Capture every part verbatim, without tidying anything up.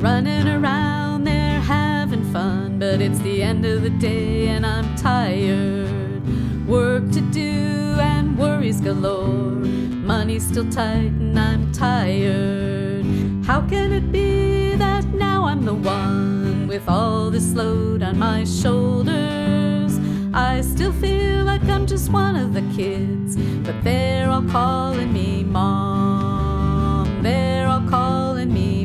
running around, they're having fun, but it's the end of the day and I'm tired. Work to do and worries galore, money's still tight and I'm tired. How can it be that now I'm the one with all this load on my shoulders? I still feel like I'm just one of the kids, but they're all calling me Mom. They're all calling me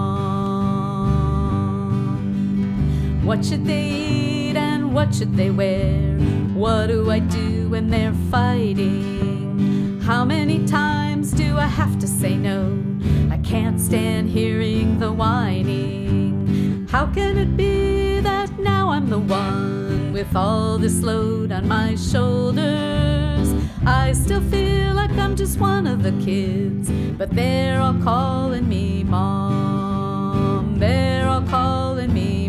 Mom. What should they eat and what should they wear? What do I do when they're fighting? How many times do I have to say no? I can't stand hearing the whining. How can it be that now I'm the one with all this load on my shoulders? I still feel like I'm just one of the kids, but they're all calling me Mom. They're all calling me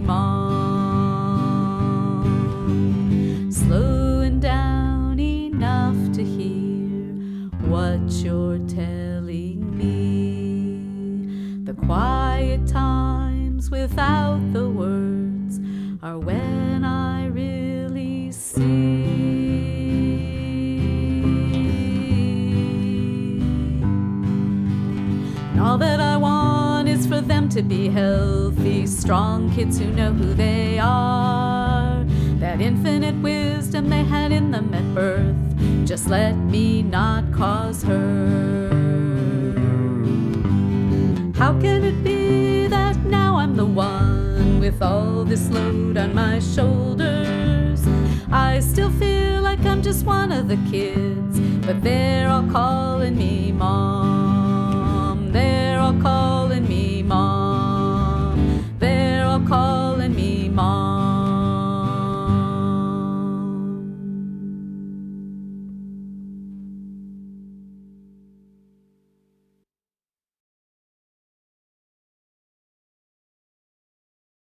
Mom. Slowing down enough to hear what you're telling me. The quiet times without the words are when I really see. And all that I want is for them to be healthy, strong kids who know who they are. That infinite wisdom they had in them at birth, just let me not cause her. How can it be that now I'm the one with all this load on my shoulders? I still feel like I'm just one of the kids, but they're all calling me Mom.